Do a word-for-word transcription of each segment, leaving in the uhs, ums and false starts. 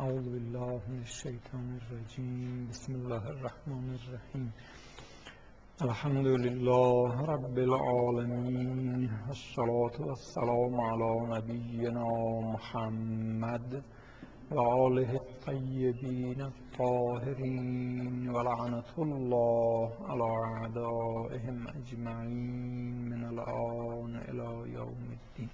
اعوذ بالله من الشیطان الرجیم. بسم الله الرحمن الرحیم. الحمد لله رب العالمین، الصلاة والسلام علی نبینا محمد و آله الطیبین الطاهرین و لعنة الله علی اعدائهم اجمعین من الآن الی یوم الدین.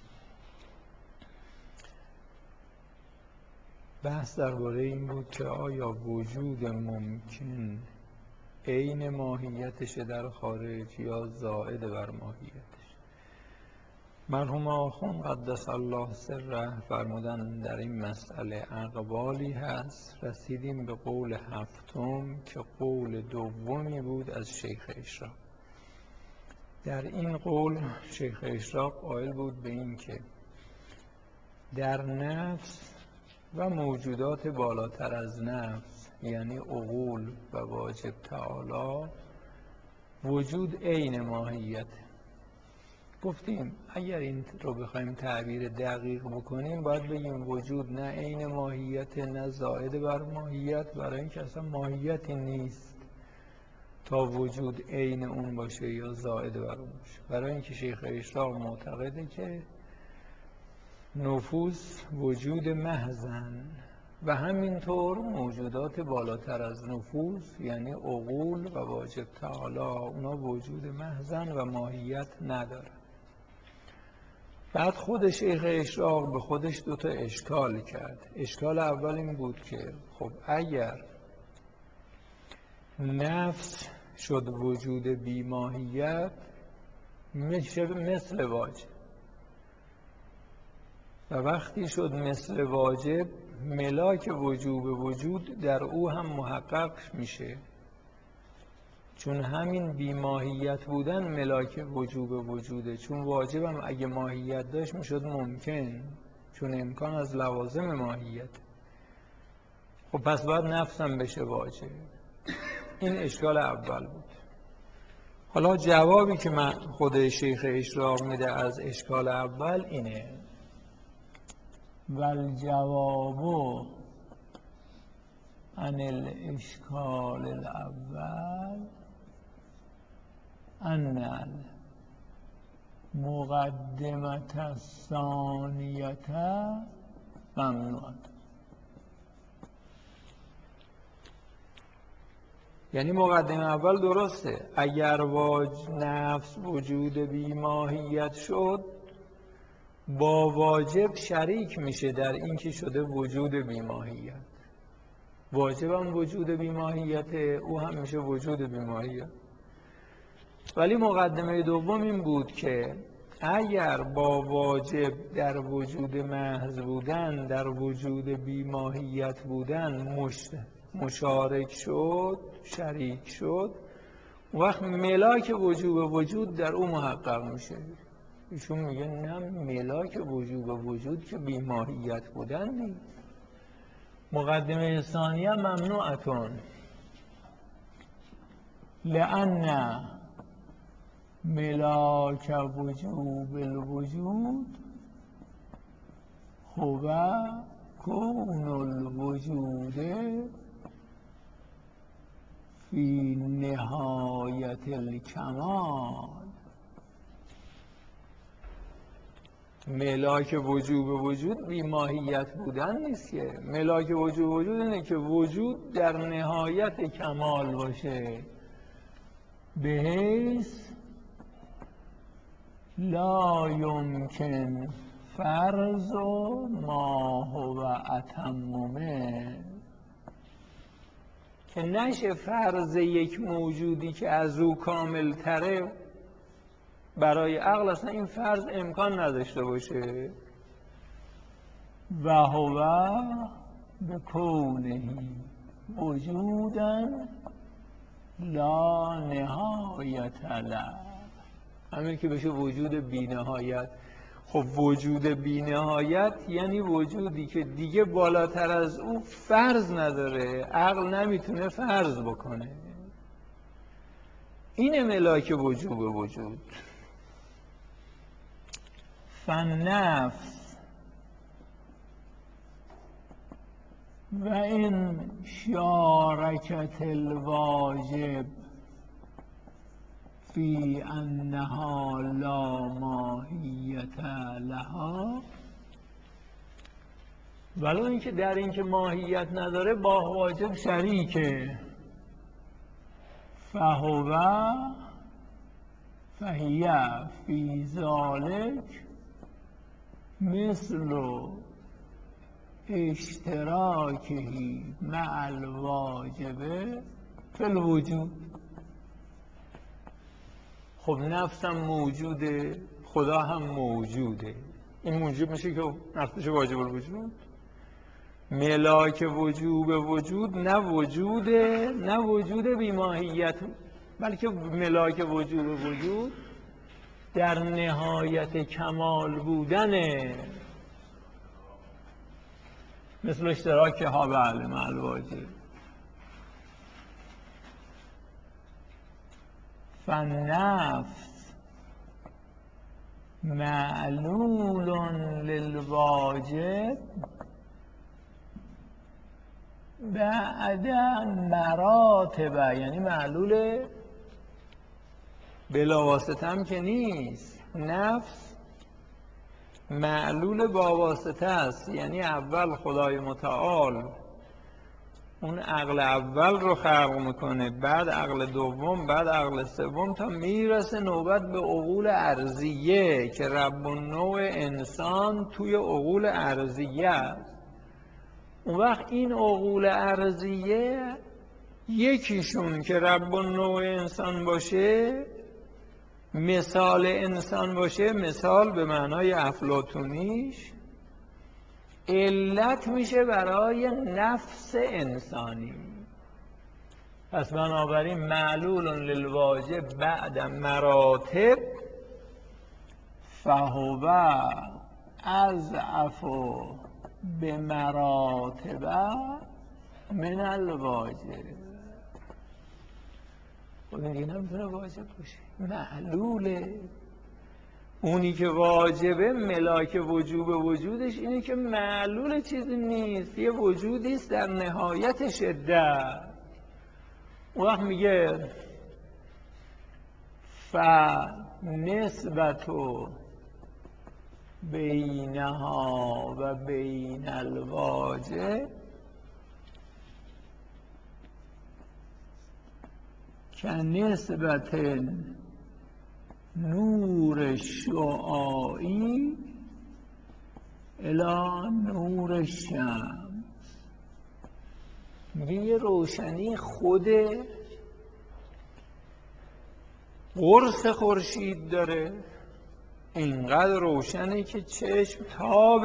بحث درباره این بود که آیا وجود ممکن عین ماهیتش در خارج یا زائد بر ماهیتش؟ مرحوم آخوند قدس الله سره فرمودن در این مسئله اقوالی هست. رسیدیم به قول هفتم که قول دومی بود از شیخ اشراق. در این قول شیخ اشراق قائل بود به این که در نفس و موجودات بالاتر از نفس یعنی عقول و واجب تعالی وجود عین ماهیت. گفتیم اگر این رو بخوایم تعبیر دقیق بکنیم باید بگیم وجود نه عین ماهیت نه زائد بر ماهیت، برای اینکه اصلا ماهیتی نیست تا وجود عین اون باشه یا زائد بر اون باشه. برای اینکه شیخ اشراق معتقده که نفوس وجود محضن و همینطور موجودات بالاتر از نفوس یعنی عقول و واجب تعالی اونا وجود محضن و ماهیت نداره. بعد خود شیخ اشراق به خودش دوتا اشکال کرد. اشکال اول این بود که خب اگر نفس شد وجود بی ماهیت میشه مثل واجب، و وقتی شد مثل واجب ملاک وجوب وجود در او هم محقق میشه، چون همین بیماهیت بودن ملاک وجوب وجوده. چون واجب هم اگه ماهیت داشت میشد ممکن، چون امکان از لوازم ماهیت. خب پس باید نفس هم بشه واجب. این اشکال اول بود. حالا جوابی که من خود شیخ اشراق میده از اشکال اول اینه: والجواب عن الاشکال الاول ان المقدمة الثانیة ممنوعه. یعنی مقدمه اول درسته، اگر واج نفس وجود بی ماهیت شد با واجب شریک میشه در این که شده وجود بی ماهیت. واجب هم وجود بی ماهیت، او هم میشه وجود بی ماهیت. ولی مقدمه دوم این بود که اگر با واجب در وجود محض بودن در وجود بی ماهیت بودن مش... مشارک شد، شریک شد، وقت ملاک وجوب وجود در او محقق میشه. ایشون میگه نه، ملاک وجوب وجود که بی ماهیت بودن نیست. مقدمه ثانیه ممنوعتون لأن ملاک وجوب الوجود هو کون الوجود فی نهایت الکمال. ملاک وجوب وجود بی ماهیت بودن نیست که. ملاک وجوب وجود اینه که وجود در نهایت کمال باشه، به حیث لا یمکن فرض ما هو اتم منه، که نشه فرض یک موجودی که از او کامل تره برای عقل. اصلا این فرض امکان نداشته باشه. و هو بکونه وجودا لا نهایت له، همین که بشه وجود بی نهایت. خب وجود بی نهایت یعنی وجودی که دیگه بالاتر از او فرض نداره، عقل نمیتونه فرض بکنه. این ملاک وجوب وجود. فالنفس و این شارکت الواجب فی انها لا ماهیت لها، ولو اینکه در اینکه ماهیت نداره با واجب شریکه. فهو فهی فی ذالک مثل اشتراکه مع الواجب فی الوجود. خب نفس هم موجوده، خدا هم موجوده، این موجب میشه که نفسش واجب الوجود. ملاک وجوب وجود نه وجوده، نه وجود بیماهیت، بلکه ملاک وجوب وجود در نهایت کمال بودنه، مثل اشتراک ها بله مع الواجب. فالنفس معلول للواجب بعد مراتب، یعنی معلول بلا واسطه هم که نیست. نفس معلول با واسطه است، یعنی اول خدای متعال اون عقل اول رو خلق میکنه، بعد عقل دوم، بعد عقل سوم، تا میرسه نوبت به عقول ارضیه که رب النوع انسان توی عقول ارضیه است. اون وقت این عقول ارضیه یکیشون که رب النوع انسان باشه، مثال انسان باشه، مثال به معنای افلاطونیش علت میشه برای نفس انسانی. پس بنابراین معلول للواجب بعد مراتب فهو اضعف به مراتب من الواجب. خب این دیگه نمیتونه واجب باشه، معلوله. اونی که واجبه ملاک وجوب وجودش اینه که معلول چیزی نیست، یه وجودی است در نهایت شدت. اون وقت میگه فنسبت بینها و بین الواجب که نسبت نور شعاعی الی نور شمس. میگه یه روشنی خود قرص خورشید داره، اینقدر روشنه که چشم تاب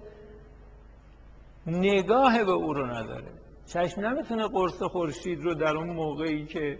نگاه به او رو نداره. چشم نمیتونه قرص خورشید رو در اون موقعی که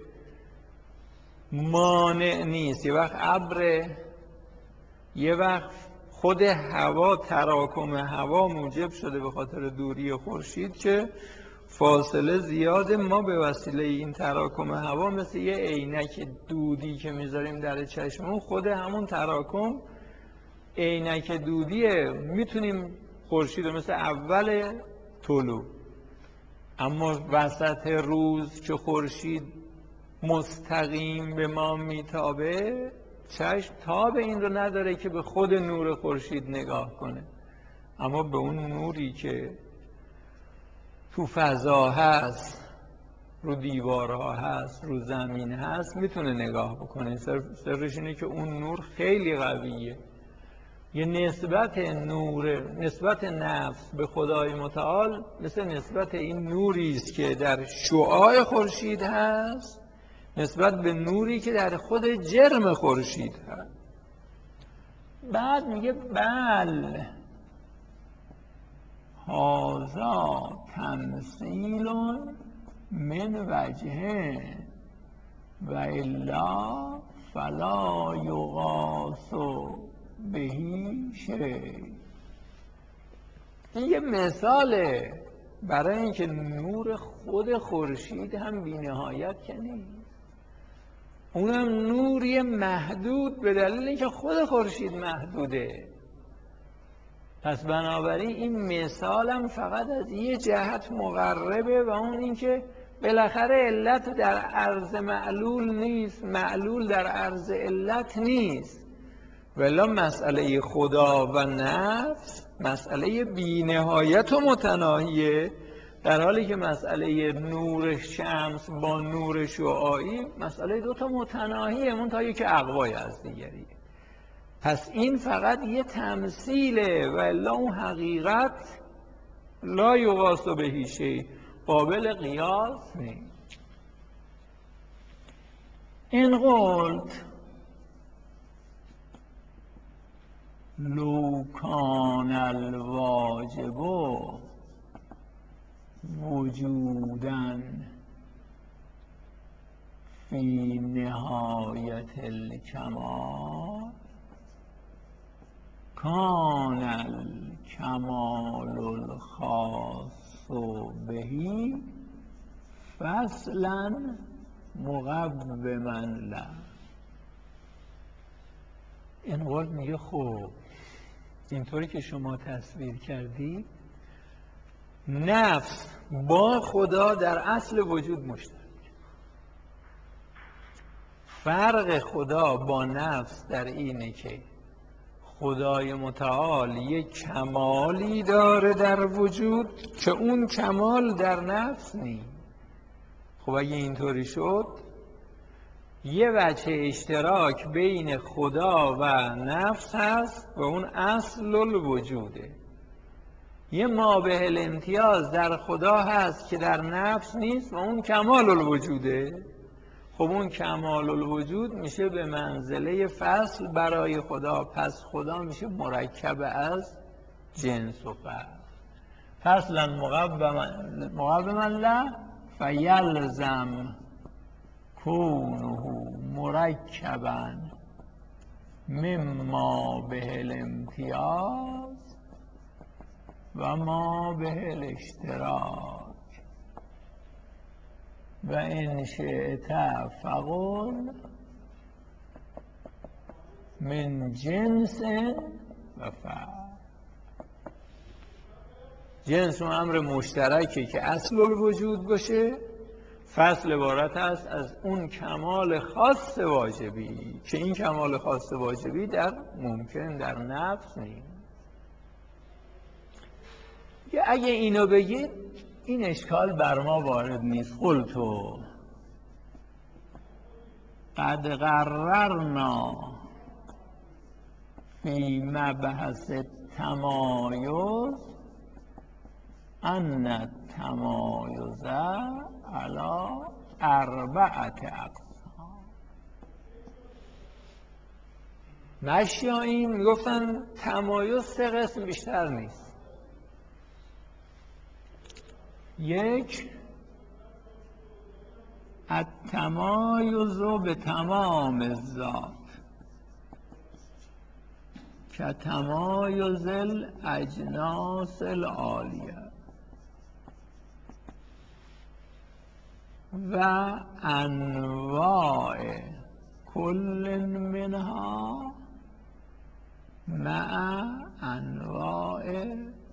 مانع نیست، یه وقت ابر، یه وقت خود هوا، تراکم هوا موجب شده به خاطر دوری خورشید که فاصله زیاده، ما به وسیله این تراکم هوا مثل یه عینک دودی که میذاریم در چشمون، خود همون تراکم عینک دودیه، میتونیم خورشید رو مثل اول طلوع، اما وسط روز که خورشید مستقیم به ما میتابه، چشم تاب این رو نداره که به خود نور خورشید نگاه کنه، اما به اون نوری که تو فضا هست، رو دیوارها هست، رو زمین هست، میتونه نگاه بکنه. سرش اینه که اون نور خیلی قویه. یه نسبت نور، نسبت نفس به خدای متعال مثل نسبت این نوری است که در شعاع خورشید هست نسبت به نوری که در خود جرم خورشید هست. بعد میگه بل هذا تمثیل من وجه و الا فلا یقاس بهی شیء. این یه مثاله برای اینکه نور خود خورشید هم بی‌نهایت که نیست، اونم نوری محدود به دلیل اینکه خود خورشید محدوده. پس بنابراین این مثالم فقط از یه جهت مقربه و اون اینکه بالاخره علت در عرض معلول نیست، معلول در عرض علت نیست. ولی مسئله خدا و نفس مسئله بی‌نهایت و متناهیه، در حالی که مسئله نور شمس با نور شعاعی مسئله دوتا متناهیه، منتها یکی اقوای از دیگریه. پس این فقط یه تمثیله و الا اون حقیقت لا یقاس به شیء، قابل قیاس نیست. این قلت لو کان الواجب وجوداً فی نهایت الکمال کان الکمال الخاص بهی فصلاً مقوما له. این قول میگه خب اینطوری که شما تصویر کردی نفس با خدا در اصل وجود مشترک. فرق خدا با نفس در اینه که خدای متعال یک کمالی داره در وجود که اون کمال در نفس نیست. خب اگه اینطوری شد یه وجه اشتراک بین خدا و نفس هست و اون اصل الوجوده. یه مابه الامتیاز در خدا هست که در نفس نیست و اون کمال الوجوده. خب اون کمال الوجود میشه به منزله فصل برای خدا، پس خدا میشه مرکب از جنس و فصل. فصلا مقوما له فیلزم کونه مرکبا مما به الامتیاز و ما به الاشتراک و ان شئت فقل من جنس و فعل. جنس و امر مشترکی که اصل الوجود باشه، فصل عبارت است از اون کمال خاص واجبی که این کمال خاص واجبی در ممکن در نفس نیست. اگه اینو بگید این اشکال بر ما وارد نیست. قلتو قد قررنا فی مبحث التمایز ان التمایز علی اربعت اقسام. مشایخ میگفتن تمایز سه قسم بیشتر نیست. یک، التمایز به تمام الذات که تمایز الاجناس العالیه و انواع کل منها مع انواع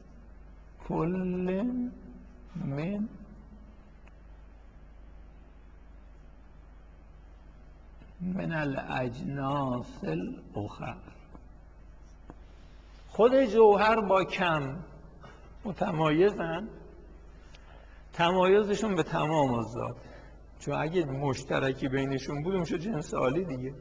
کل من من الاجناس الاخر. خود جوهر با کم متمایزن، تمایزشون به تمام الذات، چون اگه مشترکی بینشون بود میشه جنس عالی دیگه.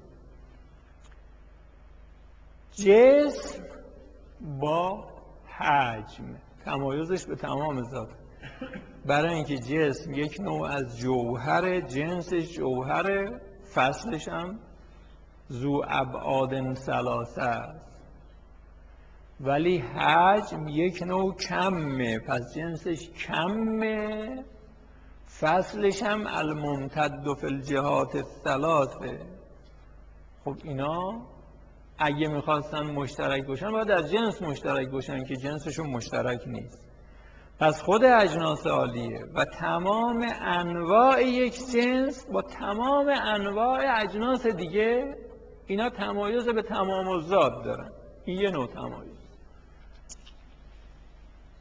جسم با حجم تمایزش به تمام ذات، برای اینکه جسم یک نوع از جوهر، جنسش جوهر، فصلش هم ذو ابعاد ثلاثه است، ولی حجم یک نوع کمه، پس جنسش کمه، فصلش هم الممتد فی الجهات الثلاثه. خب اینا اگه میخواستن مشترک باشن باید از جنس مشترک باشن که جنسشون مشترک نیست. پس خود اجناس عالیه و تمام انواع یک جنس با تمام انواع اجناس دیگه اینا تمایز به تمام الذات دارن. این یه نوع تمایز.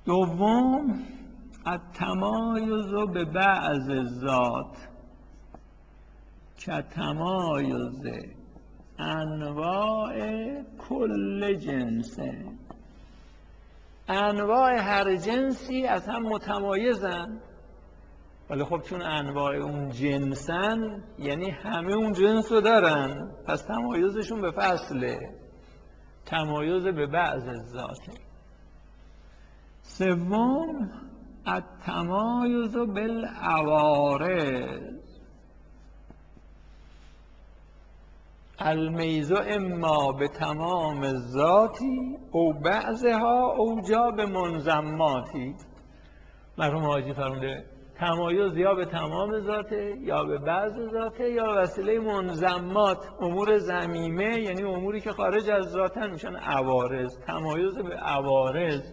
دوم التمایز به بعض ذات که تمایز انواع کل جنسه. انواع هر جنسی از هم متمایزن، ولی خب چون انواع اون جنسن یعنی همه اون جنس رو دارن، پس تمایزشون به فصله، تمایز به بعض ذاته. سوم التمایز بالعوارض، المیز اما به تمام ذاتی او بعضها او جا به منضماتی. مرحوم حاجی فرموده تمایز یا به تمام ذاته یا به بعض ذاته یا وسیله منضمات، امور ضمیمه یعنی اموری که خارج از ذاتن میشن عوارض. تمایز به عوارض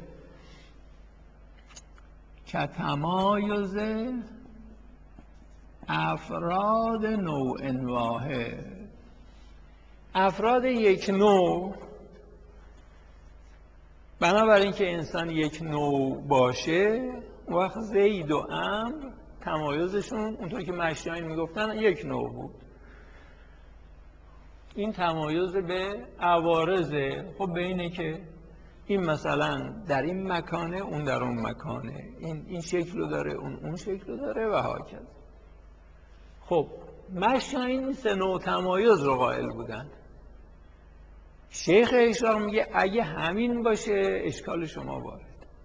که تمایز افراد نوع واحد، افراد یک نوع. بنابراین که انسان یک نوع باشه، وقت زید و عمرو تمایزشون اونطور که مشایخ میگفتن یک نوع بود. این تمایز به عوارضه. خب به اینه که این مثلا در این مکانه، اون در اون مکانه، این این شکل رو داره، اون اون شکل رو داره و هاکذا. خب مشایخ این سه نوع تمایز رو قائل بودن. شیخ اشراق میگه اگه همین باشه اشکال شما وارد.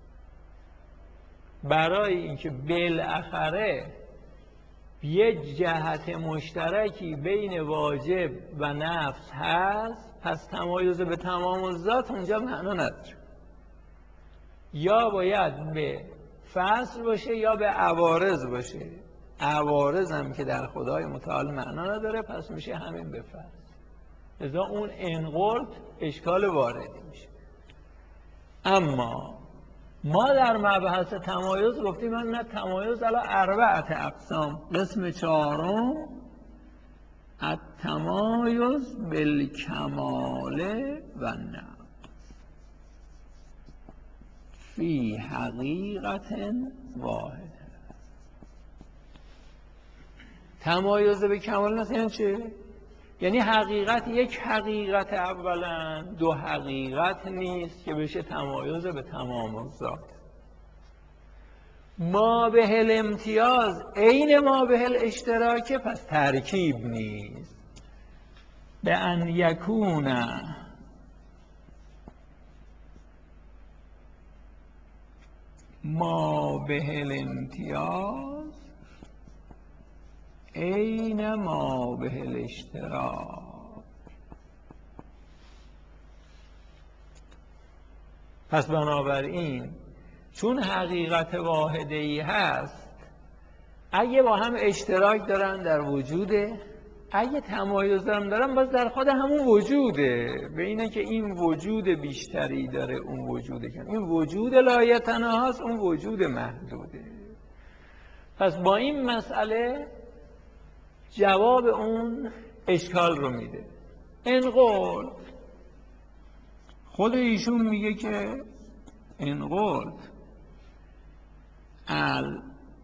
برای اینکه بالاخره یه جهت مشترکی بین واجب و نفس هست، پس تمایز به تمام ذات اونجا معنا نداره. یا باید به فصل باشه یا به عوارض باشه. عوارض هم که در خدای متعال معنا نداره، پس میشه همین به فصل. لذا اون انقرض اشکال واردی میشه. اما ما در مبحث تمایز گفتیم من نه تمایز علی اربعه اقسام. قسم چهارم التمایز بالکمال و نقص فی حقیقت واحد. تمایز به کمال نقص یعنی چه؟ یعنی حقیقت یک حقیقت اولا، دو حقیقت نیست که بشه تمایز به تمام ذات. ما به الامتیاز عین ما به الاشتراک، پس ترکیب نیست. به ان یکون ما به الامتیاز عین ما به الاشتراک. پس بنابراین چون حقیقت واحده‌ای هست، اگه با هم اشتراک دارن در وجوده، اگه تمایز هم دارن باز در خود همون وجوده. به اینه که این وجود بیشتری داره، اون وجوده کم. این وجود لایتناها هست، اون وجود محدوده. پس با این مسئله جواب اون اشکال رو میده. انقل خود ایشون میگه که انقل ال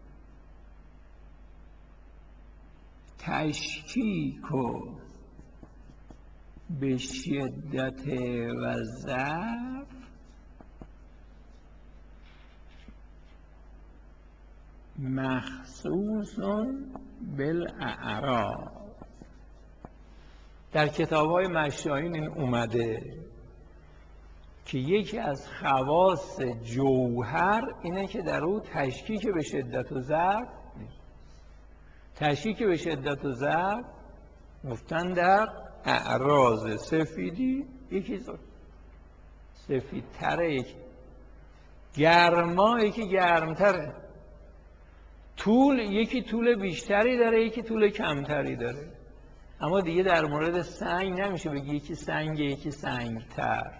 تشکیک و به شدت و ضعف مخصوص بالاعراض. در کتاب‌های مشایخ این اومده که یکی از خواص جوهر اینه که در او تشکیک به شدت و ضعف نیست. تشکیک به شدت و ضعف گفتن در اعراض سفیدی یکی سفیدتره، یکی گرما، یکی گرمتره، طول یکی طول بیشتری داره، یکی طول کمتری داره. اما دیگه در مورد سنگ نمیشه بگی یکی سنگ یکی سنگتر.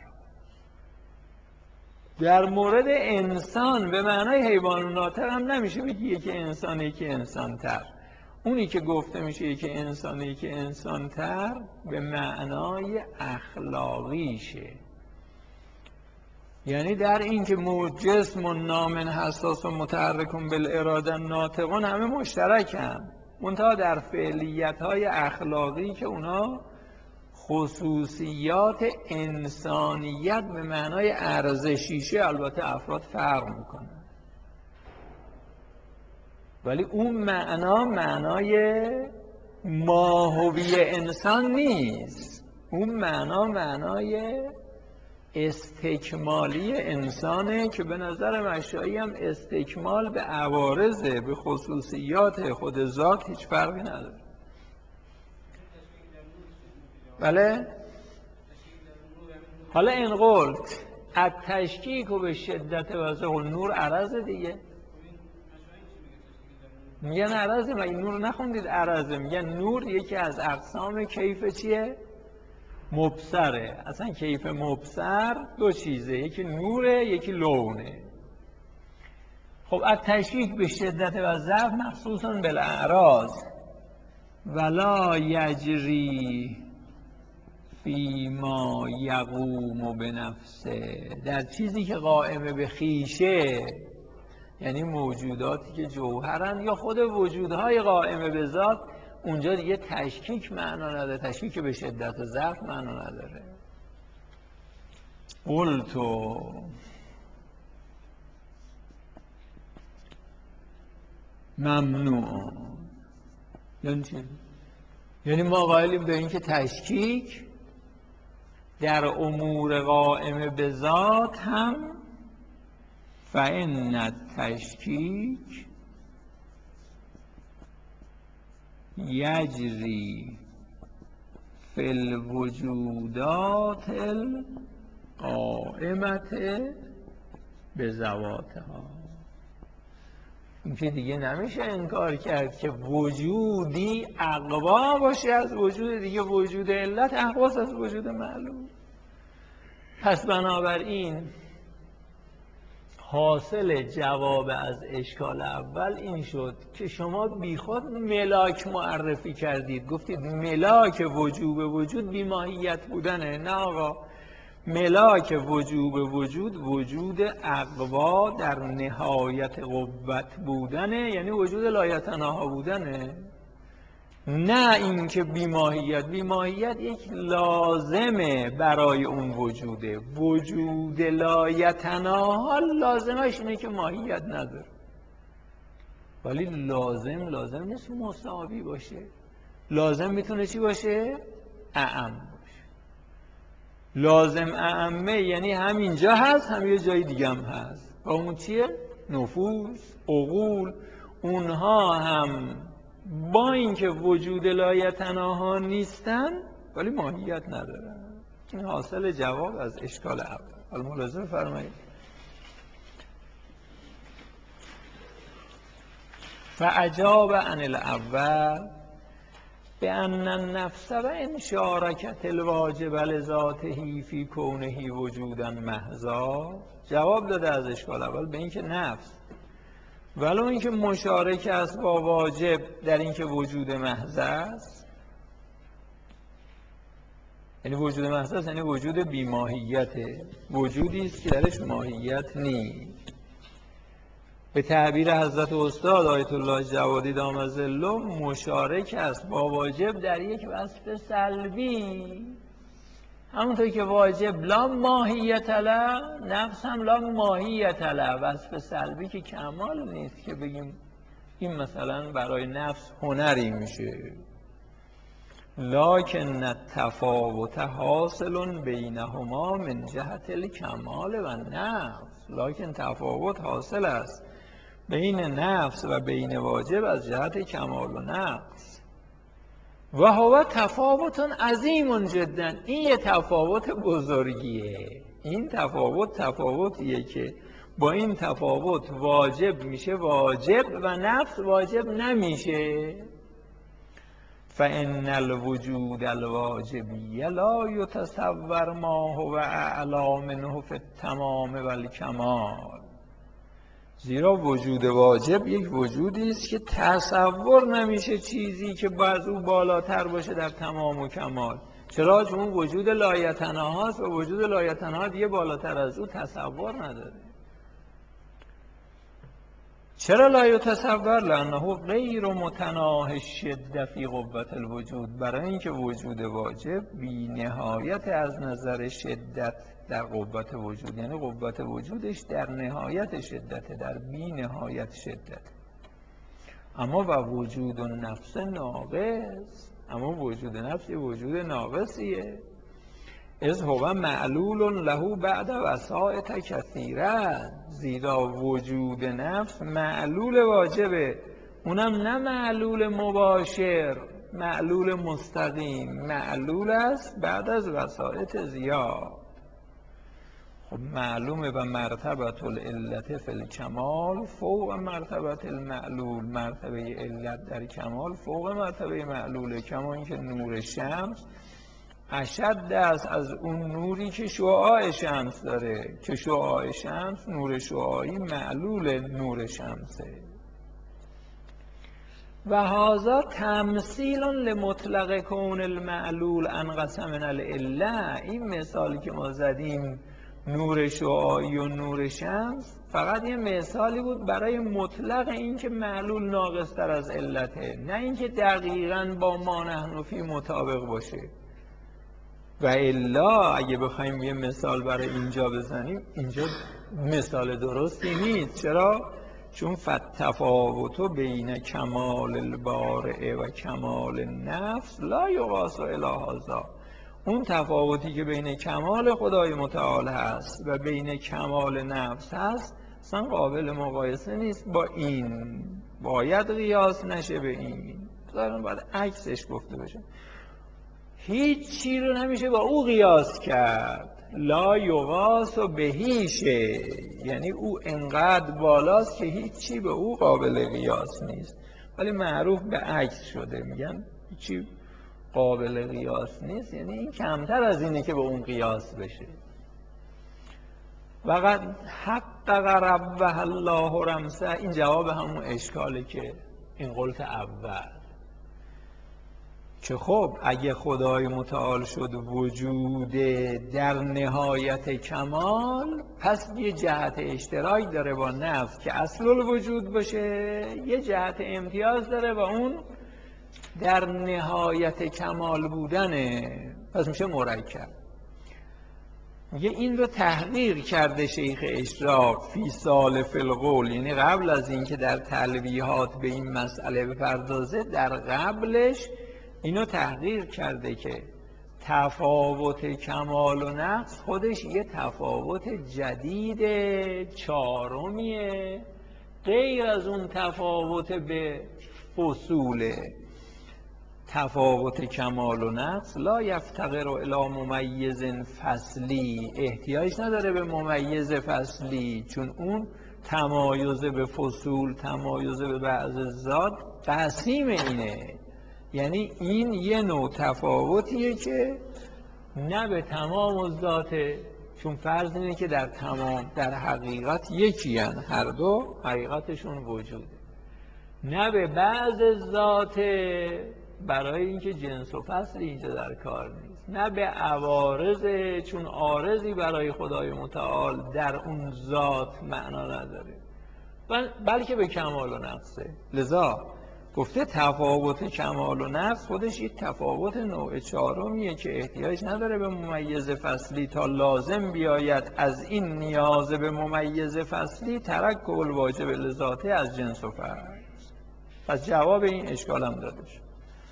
در مورد انسان به معنای حیوان ناطق هم نمیشه بگی یکی انسان یکی انسان تر. اونی که گفته میشه یکی انسان یکی انسان تر به معنای اخلاقیشه. یعنی در این که جسم و نامن حساس و متحرکون بالاراده ناطقون همه مشترکن، منتها در فعلیت‌های اخلاقی که اونا خصوصیات انسانیت به معنای ارزشیشه البته افراد فرق میکنن، ولی اون معنا معنای ماهوی انسان نیست. اون معنا معنای استکمالی انسانه که به نظر مشایی هم استکمال به عوارضه، به خصوصیات خود ذات هیچ فرقی نداره. بله؟ حالا این قلت التشکیک و به شدت وضع نور عرضه دیگه، میگن عرضه، مگه نور نخوندید عرضه؟ میگن نور یکی از اقسام کیف چیه؟ مبصره. اصلا کیف مبصر دو چیزه، یکی نوره یکی لونه. خب التشکیک به شدت و ضعف مخصوصا بالاعراض ولا یجری فی ما یقوم به نفسه، در چیزی که قائم به خویشه، یعنی موجوداتی که جوهرن یا خود وجودهای قائم به ذات، اونجا دیگه تشکیک معنا نداره، تشکیک به شدت و ضعف معنا نداره. قلتو ممنوع، یعنی چی؟ یعنی ما قائلیم به این که تشکیک در امور قائم به ذات هم فإن التشکیک یجری فی الوجودات القائمة به ذواتها. این که دیگه نمیشه انکار کرد که وجودی اقوا باشه از وجود دیگه، وجود علت اقواست از وجود معلوم. پس بنابراین حاصل جواب از اشکال اول این شد که شما بیخود ملاک معرفی کردید، گفتید ملاک وجوب وجود بی ماهیت بودنه. نه آقا، ملاک وجوب وجود وجود اقوا در نهایت قوت بودنه، یعنی وجود لایتناها بودنه، نه اینکه بیماهیت. بیماهیت یک لازمه برای اون وجوده. وجود لایتناها لازمش اینه که ماهیت نداره، ولی لازم لازم نیست مساوی باشه. لازم میتونه چی باشه؟ اعم باشه. لازم اعمه یعنی همینجا هست، هم یه جای دیگه هم هست. و اون چیه؟ نفوس، عقول، اونها هم با اینکه وجود لایتناها نیستن ولی ماهیت ندارن. این حاصل جواب از اشکال اول. حالا ملاحظه فرمایید. فاجاب عن الاول بأن النفس و ان شارکت الواجب لذاته فی کونه وجودا محضا. جواب داده از اشکال اول به اینکه نفس ولو اینکه مشارک است با واجب در اینکه وجود محض است، یعنی وجود محض است یعنی وجود بیماهیته، وجودی است که درش ماهیت نیست. به تعبیر حضرت استاد آیت الله جوادی دام ظله مشارک است با واجب در یک وصف سلبی، همونطور که واجب لا ماهیت له، نفس هم لا ماهیت له. وصف سلبی که کمال نیست که بگیم این مثلا برای نفس هنری میشه. لکن التفاوت حاصل بینهما من جهت الکمال و نفس. لکن تفاوت حاصل است بین نفس و بین واجب از جهت کمال و نقص. و هو تفاوت عظیم جدا. این یه تفاوت بزرگیه. این تفاوت تفاوتیه که با این تفاوت واجب میشه واجب و نفس واجب نمیشه. فإن الوجود الواجبی لا یتصور ما هو اعلی منه فی التمام و الکمال. زیرا وجود واجب یک وجودی است که تصور نمیشه چیزی که باز او بالاتر باشه در تمام و کمال. چرا؟ چون وجود لایتناها هست و وجود لایتناها دیگه بالاتر از او تصور نداره. چرا لا یتصور؟ لانه غیر متناهی الشده فی قوت الوجود، برای اینکه وجود واجب بی نهایت از نظر شدت در قوت وجود، یعنی قوت وجودش در نهایت شدت، در بی نهایت شدت. اما و وجود نفس ناقص، اما وجود نفس یه وجود ناقصیه. از هو معلول له بعد وسائط کثیره، زیرا وجود نفس معلول واجبه، اونم نه معلول مباشر، معلول مستقیم، معلول است بعد از وسائط زیاد. خب معلومه و مرتبه العلت فی الکمال فوق مرتبه المعلول، مرتبه علت در کمال فوق مرتبه معلوله. کما اینکه نور شمس اشد است از اون نوری که شعاع شمس داره، که شعاع شمس نور شعاعی معلول نور شمسه. و هذا تمثیل لمطلق کون المعلول انقص من العله. این مثالی که ما زدیم نور شعاعی و نور شمس فقط یه مثالی بود برای مطلق این که معلول ناقص تر از علته، نه اینکه دقیقاً با ما نحن فی مطابق باشه. و الا اگه بخوایم یه مثال برای اینجا بزنیم، اینجا مثال درستی نیست. چرا؟ چون فالتفاوت بین کمال البارع و کمال النفس لا یقاس الی هذا. اون تفاوتی که بین کمال خدای متعال هست و بین کمال نفس هست اصلا قابل مقایسه نیست با این، باید قیاس نشه به این، ظاهراً باید عکسش گفته بشه. هیچ چی رو نمیشه با او قیاس کرد. لا یقاس و بهیشه، یعنی او انقدر بالاست که هیچی به او قابل قیاس نیست. ولی معروف به عکس شده، میگن هیچی قابل قیاس نیست، یعنی این کمتر از اینه که به اون قیاس بشه. وقد حقق ربه الله رمسه، این جواب همون اشکاله که این قلت اول، که خب اگه خدای متعال شد وجود در نهایت کمال، پس یه جهت اشتراک داره با نفس که اصل الوجود باشه، یه جهت امتیاز داره و اون در نهایت کمال بودنه، پس میشه مرکب. میگه این رو تحقیق کرده شیخ اشراق فی سالف القول، یعنی قبل از اینکه در تلویحات به این مسئله بپردازه، در قبلش اینو تحقیق کرده که تفاوت کمال و نقص خودش یه تفاوت جدید چهارمیه، غیر از اون تفاوت به فصوله. تفاوت کمال و نقص لا یفتقر الی ممیز فصلی، احتیاج نداره به ممیز فصلی، چون اون تمایز به فصول، تمایز به بعض ذات قسیم اینه. یعنی این یه نوع تفاوتیه که نه به تمام ذاته، چون فرض اینه که در تمام در حقیقت یکی هن، هر دو حقیقتشون وجوده، نه به بعض ذاته، برای اینکه جنس و فصلی اینجا در کار نیست، نه به عوارضه، چون عارضی برای خدای متعال در اون ذات معنا نداره، بلکه به کمال و نقصه. لذا گفته تفاوت کمال و نقص خودش یک تفاوت نوع چهارمیه که احتیاج نداره به ممیز فصلی تا لازم بیاید از این نیاز به ممیز فصلی ترک الواجب لذاته از جنس و فصل. پس جواب این اشکال هم داده شد.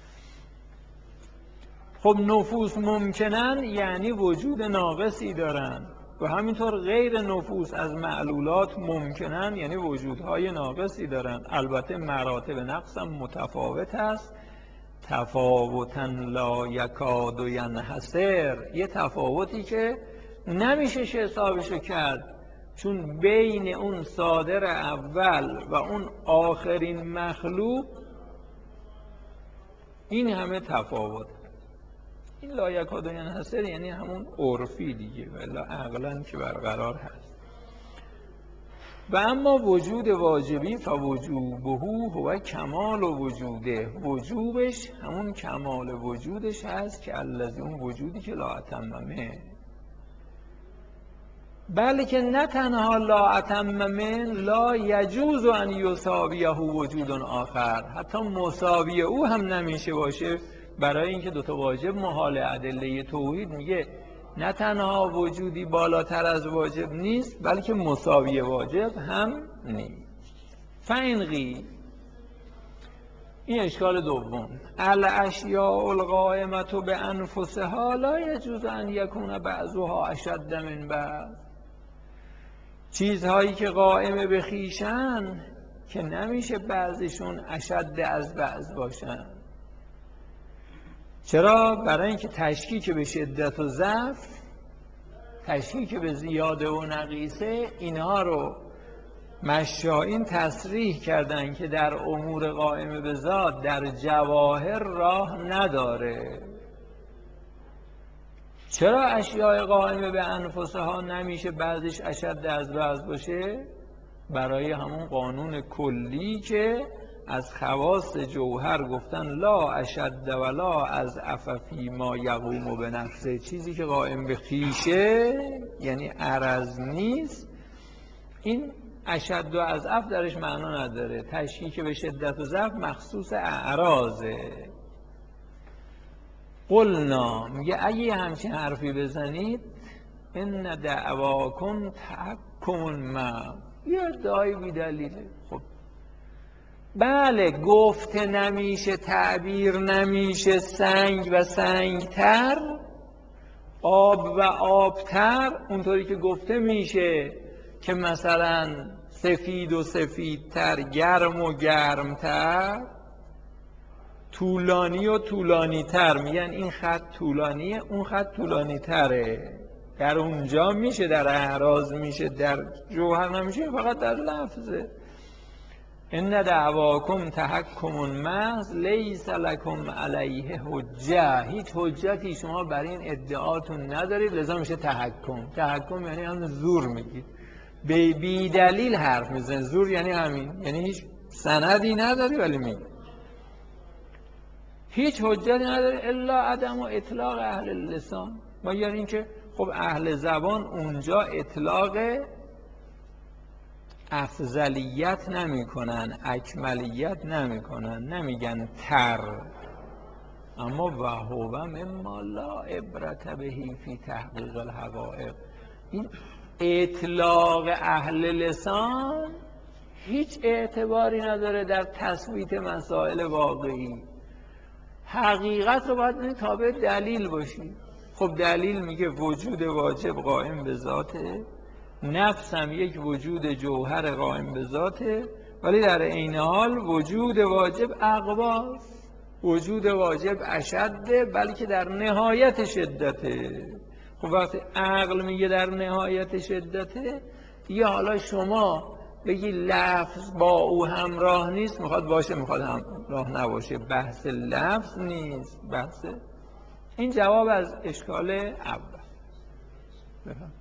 خب نفوس ممکنن یعنی وجود ناقصی دارن و همینطور غیر نفوس از معلولات ممکنن یعنی وجودهای ناقصی دارن. البته مراتب نقص هم متفاوت است، تفاوتا لا یکاد ینحصر، یه تفاوتی که نمیشه حسابشو کرد، چون بین اون صادر اول و اون آخرین مخلوق این همه تفاوت. این لا یکاد ینحصر یعنی همون عرفی دیگه، ولی عقلاً که برقرار هست. و اما وجود واجبی فوجوبه هو کمال و وجوده، وجوبش همون کمال وجودش هست که الذی، اون وجودی که لا اتممه، بلکه نه تنها لا اتممه، لا یجوز ان یساویه وجود آخر، حتی مساوی او هم نمیشه باشه. برای اینکه دوتا واجب محال، ادله توحید میگه نه تنها وجودی بالاتر از واجب نیست بلکه مساوی واجب هم نیست. فین قیل، این اشکال دوم، الاشیاء القائمة بانفسها لا یجوز ان یکون بعضها اشد من بعض، چیزهایی که قائم به خویشن که نمیشه بعضشون اشد از بعض باشن. چرا؟ برای اینکه تشکیک به شدت و ضعف، تشکیک به زیاده و نقیصه، اینها رو مشایین تصریح کردن که در امور قائم به ذات در جواهر راه نداره. چرا اشیاء قائمه به انفسها نمیشه بعضش اشد از بعض باشه؟ برای همون قانون کلی که از خواص جوهر گفتن لا اشد ولا از اففی ما یقوم به نفسه، چیزی که قائم به خویشه یعنی عرض نیست، این اشد و از اف درش معنا نداره. تشکیک به شدت و ضعف مخصوص اعراضه. قلنا، میگه اگه همچین حرفی بزنید، ان دعواکم تحکم ما، یه ادعای بی دلیله. خب بله، گفته نمیشه، تعبیر نمیشه، سنگ و سنگتر، آب و آبتر، اونطوری که گفته میشه که مثلا سفید و سفیدتر، گرم و گرمتر، طولانی و طولانی تر، میگن این خط طولانیه اون خط طولانی تره. در اونجا میشه، در اعراض میشه، در جوهر نمیشه، فقط در لفظه. ان دعواکم تحکم محض لیس لکم علیه حجه، هیچ حجتی شما بر این ادعاتون ندارید، لذا میشه تحکم. تحکم یعنی هم زور میگید، بی, بی دلیل حرف میزنید. زور یعنی همین، یعنی هیچ سندی نداری ولی میگی. هیچ حجتی نداره الا عدم و اطلاق اهل اللسان، ما یعنی این که خب اهل زبان اونجا اطلاق افضلیت نمی کنن، اکملیت نمی کنن، نمیگن تر، اما وهو مما لا عبرت بهی فی تحقیق الحقائق. این اطلاق اهل لسان هیچ اعتباری نداره در تثبیت مسائل واقعی. حقیقت رو باید تابع دلیل باشی. خب دلیل میگه وجود واجب قائم به ذاته، نفس هم یک وجود جوهر قائم به ذاته، ولی در عین حال وجود واجب اقواست، وجود واجب اشده بلکه در نهایت شدته. خب وقتی عقل میگه در نهایت شدته، دیگه حالا شما بگی لفظ با او همراه نیست، میخواد باشه میخواد همراه نباشه، بحث لفظ نیست، بحث. این جواب از اشکال اول. بفهم.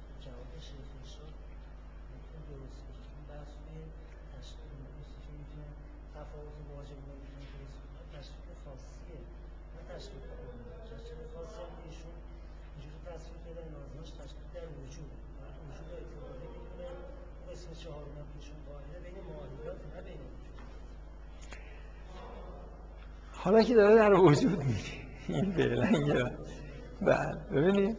حالا که داره در وجود میگه این فعلا. بله ببینید،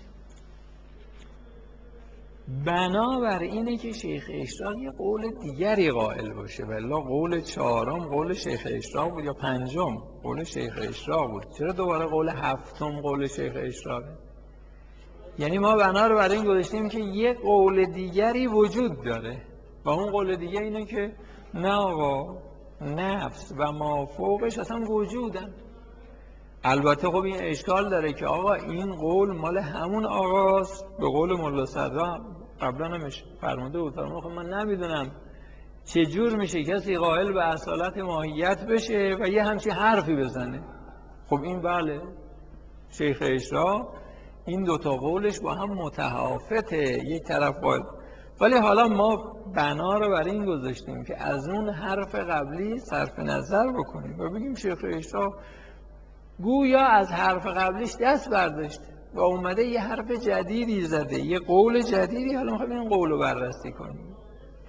بنابر اینه که شیخ اشراق یه قول دیگری قائل باشه، والله قول چهارم قول شیخ اشراق بود یا پنجم قول شیخ اشراق بود، چرا دوباره قول هفتم قول شیخ اشراقه؟ یعنی ما بنا رو برای این گذاشتیم که یه قول دیگری وجود داره و اون قول دیگه اینه که نه آقا، نفس و ما فوقش اصلا وجودن. البته خب این اشکال داره که آقا این قول مال همون آقاست، به قول ملا صدرا قبلا همش فرموده بود، فرموده خب من نمیدونم چجور میشه کسی قائل به اصالت ماهیت بشه و یه همچی حرفی بزنه. خب این بله، شیخ اشراق این دوتا قولش با هم متحافته، یک طرف قائل ولی حالا ما بنا رو برای این گذاشتیم که از اون حرف قبلی صرف نظر بکنیم و بگیم شیخ اشراق گویا از حرف قبلیش دست برداشته و اومده یه حرف جدیدی زده، یه قول جدیدی، حالا میخوایم این قول رو بررسی کنیم.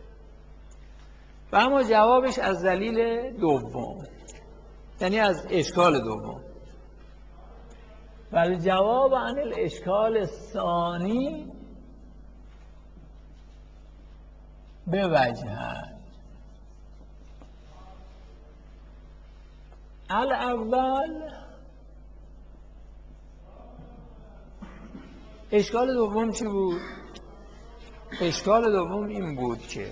و اما جوابش از دلیل دوم، یعنی از اشکال دوم. ولی جواب عن الاشکال ثانی به وجهن. الاول، اشکال دوم چی بود؟ اشکال دوم این بود که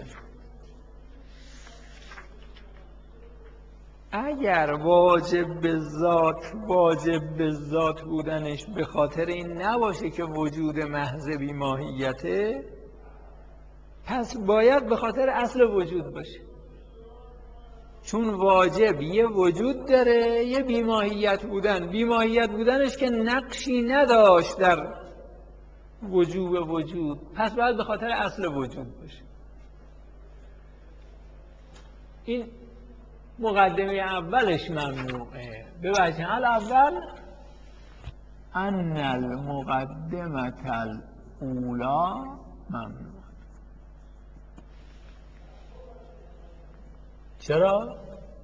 اگر واجب به ذات واجب به ذات بودنش به خاطر این نباشه که وجود محض بی ماهیته، پس باید به خاطر اصل وجود باشه. چون واجب یه وجود داره، یه بیماهیت بودن. بیماهیت بودنش که نقشی نداشت در وجوب وجود، پس باید به خاطر اصل وجود باشه. این مقدمه اولش ممنوعه. به وجه الاول ان المقدمه الاولی ممنوع. چرا؟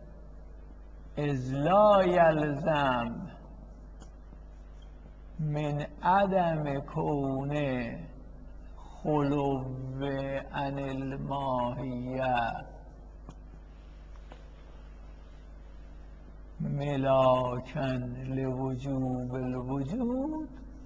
اذ لا یلزم من عدم کون خلو عن الماهیه ملاکن لوجوب الوجود.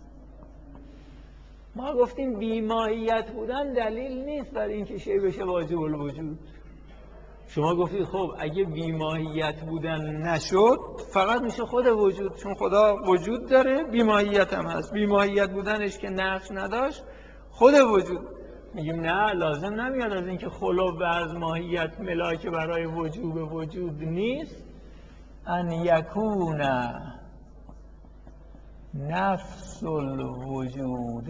ما گفتیم بیماهیت بودن دلیل نیست برای اینکه شی بشه واجب الوجود. شما گفتید خب اگه بیماهیت بودن نشد فقط میشه خود وجود، چون خدا وجود داره، بیماهیت هم هست. بیماهیت بودنش که نقش نداشت خود وجود. میگیم نه، لازم نمیاد از اینکه خلو از ماهیت ملاک برای وجوب وجود نیست ان یکون نفس الوجود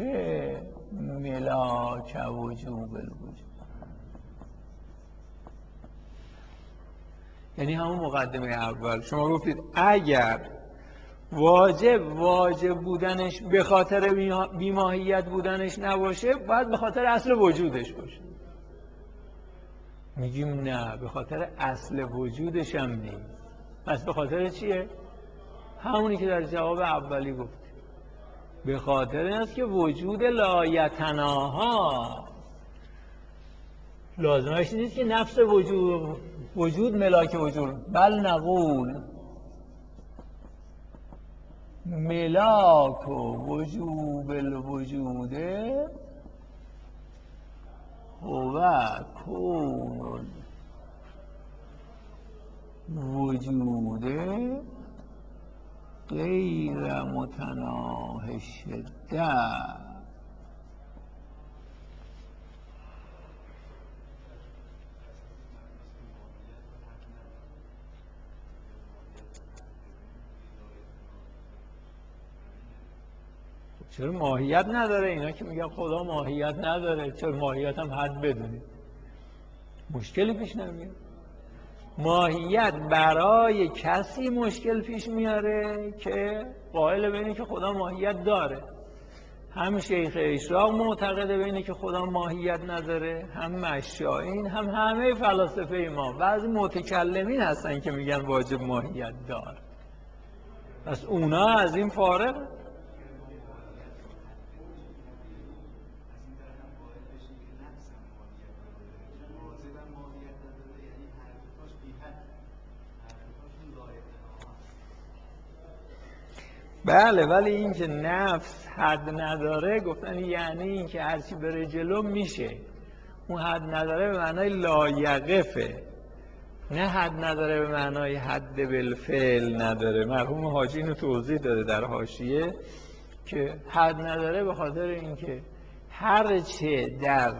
ملاک وجوب الوجود. یعنی همون مقدمه اول شما گفتید اگر واجب واجب بودنش به خاطر بیماهیت بودنش نباشه، باید به خاطر اصل وجودش باشه. میگیم نه، به خاطر اصل وجودش هم نیست. پس به خاطر چیه؟ همونی که در جواب اولی گفت، به خاطر این است که وجود لایتناها لازمش نیست که نفس وجود وجود ملاک وجود، بل نقول ملاک وجوب الوجود هو کون الوجود غیر متناهی الشده. چرا ماهیت نداره؟ اینا که میگن خدا ماهیت نداره، چرا ماهیت هم حد بدونید؟ مشکلی پیش نمیاد. ماهیت برای کسی مشکل پیش میاره که قائل به اینه که خدا ماهیت داره. هم شیخ اشراق معتقده به اینه که خدا ماهیت نداره، هم مشائین، هم همه فلاسفه ما. بعضی متکلمین هستن که میگن واجب ماهیت داره. پس اونا از این فارغ. بله، ولی این که نفس حد نداره گفتن یعنی این که هرچی بره جلو میشه. اون حد نداره به معنای لایقفه، نه حد نداره به معنای حد بالفعل نداره. مرحوم حاجی اینو توضیح داده در حاشیه که حد نداره به خاطر اینکه هرچه در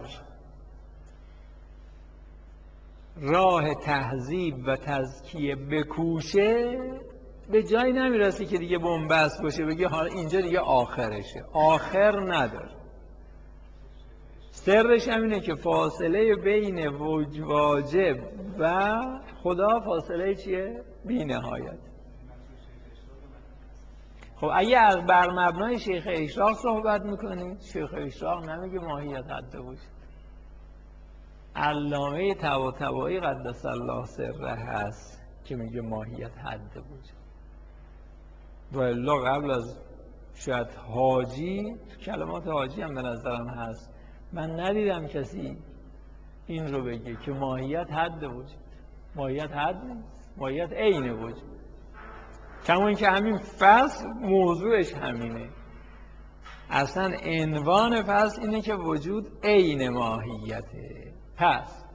راه تهذیب و تزکیه بکوشه به جایی نمیرسی که دیگه بنبست باشه بگی حالا اینجا دیگه آخرشه. آخر نداره. سرش همینه که فاصله بین واجب و خدا فاصله چیه؟ بی نهایت. خب اگه از بر مبنای شیخ اشراق صحبت میکنید، شیخ اشراق نمیگه ماهیت حد وجود. علامه طباطبایی قدس الله سره هست که میگه ماهیت حد وجود. و الا قبل از شاید حاجی، کلمات حاجی هم به نظرم هست، من ندیدم کسی این رو بگه که ماهیت حد وجود. ماهیت حد نیست، ماهیت عین وجود. کما اینکه همین فصل موضوعش همینه. اصلا عنوان فصل اینه که وجود عین ماهیته. پس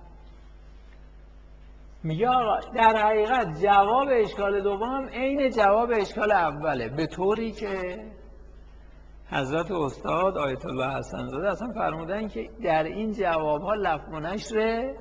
میگه آقا در حقیقت جواب اشکال دوم عین جواب اشکال اوله، به طوری که حضرت استاد آیت الله حسن زاده اصلا فرمودن که در این جواب ها لفظ و نشر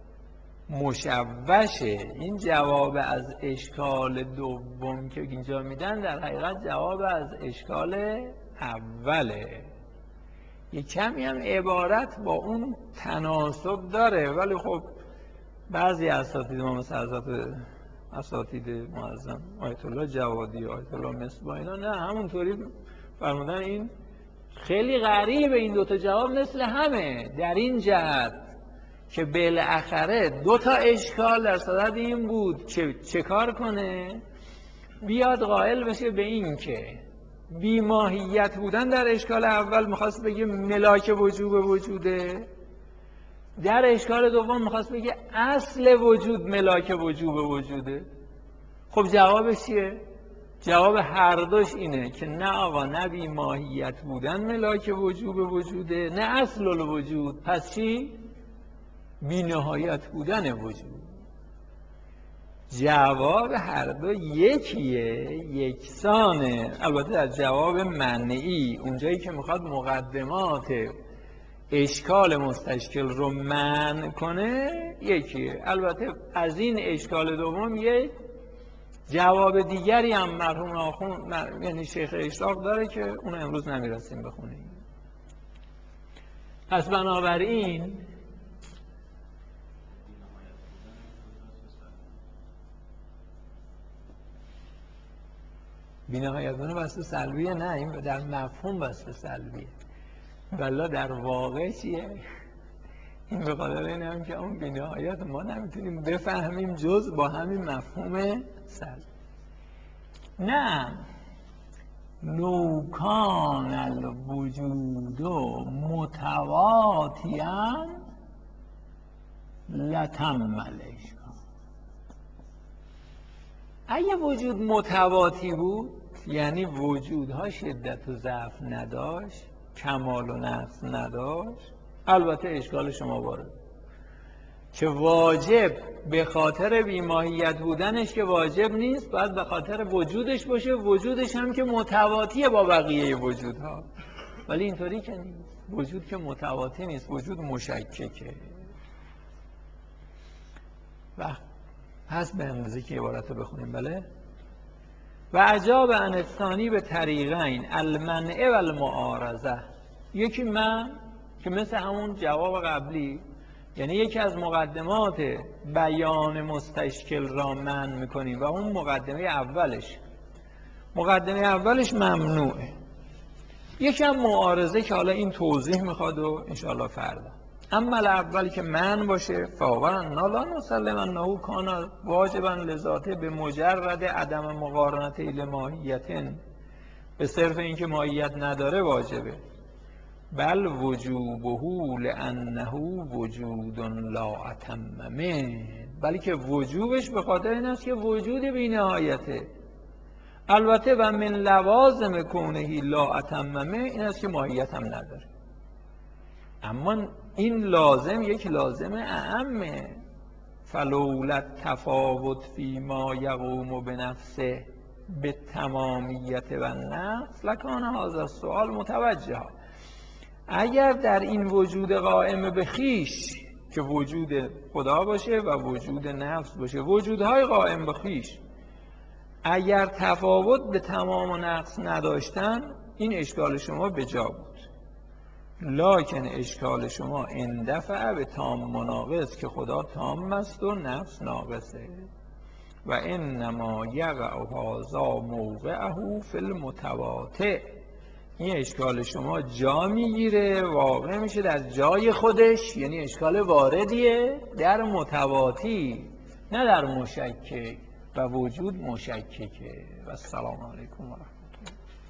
مشوشه. این جواب از اشکال دوم که اینجا میدن در حقیقت جواب از اشکال اوله. یک کمی هم عبارت با اون تناسب داره، ولی خب بعضی اساتید ما مثل حضرت اساتید معظم آیت الله جوادی، آیت الله مصباح، اینا نه همونطوری فرمودن. این خیلی غریبه این دوتا جواب مثل همه، در این جهت که بالاخره دو تا اشکال در صدد این بود که چه کار کنه؟ بیاد قائل بشه به این که بی ماهیت بودن در اشکال اول میخواست بگه ملاک وجوب وجوده، در اشکال دوم میخواست بگه اصل وجود ملاک وجوب وجوده. خب جوابش چیه؟ جواب هر دوش اینه که نه آقا، نه بی ماهیت بودن ملاک وجوب وجوده، نه اصل الوجود. پس چی؟ بی نهایت بودن وجود. جواب هر دو یکیه، یکسانه. البته در جواب منعی اونجایی که میخواد مقدمات اشکال مستشکل رو منع کنه یکیه. البته از این اشکال دوم یک جواب دیگری هم مرحوم آخوند یعنی شیخ اشراق داره که اون امروز نمیرسیم بخونیم. پس بنابراین بی‌نهایت بودن بسته سلبیه؟ نه، این در مفهوم بسته سلبیه، ولی در واقع چیه؟ این به خاطر این هم که اون بی‌نهایت ما نمیتونیم بفهمیم جز با همین مفهوم سلبی. نه، لوکان الوجود متواتیاً لتم الاشکال. اگه وجود متواتی بود، یعنی وجودها شدت و ضعف نداشت، کمال و نقص نداشت، البته اشکال شما وارد که واجب به خاطر بیماهیت بودنش که واجب نیست، باید به خاطر وجودش باشه، وجودش هم که متواتیه با بقیه وجودها. ولی اینطوری که نیست، وجود که متواتی نیست، وجود مشککه. و پس به اندازه که عبارت رو بخونیم. بله. و عجاب عن الثانی به طریقین المنع و المعارضه. یکی من که مثل همون جواب قبلی، یعنی یکی از مقدمات بیان مستشکل را منع میکنیم و اون مقدمه اولش مقدمه اولش ممنوعه. یکی هم معارضه که حالا این توضیح میخواد و انشاءالله فردا. اما اول که من باشه فاوان لا نسلم انه کان واجبا لذاته به مجرد عدم مقارنت لماهیتن، به صرف اینکه ماهیت نداره واجبه، بل وجوبه لانه وجود لا اتم منه، بلکه وجوبش به خاطر این است که وجود بی نهایته. البته و من لوازم کونه لا اتم منه این است که ماهیت هم نداره. اما این لازم یک لازم اعمه. فلولا تفاوت فی ما یقوم بنفسه به تمامیت و نقص لکان هذا السؤال متوجه. اگر در این وجود قائم به خیش که وجود خدا باشه و وجود نفس باشه، وجودهای قائم به خیش، اگر تفاوت به تمام و نقص نداشتن، این اشکال شما به جا بود. لکن اشکال شما اندفع به تام مناقص که خدا تام است و نفس ناقصه و انما یقع هذا موقعه فی المتواطئ. این اشکال شما جا میگیره، واقع میشه در جای خودش، یعنی اشکال واردیه در متواطی نه در مشکک و وجود مشککه. و السلام علیکم و رحمت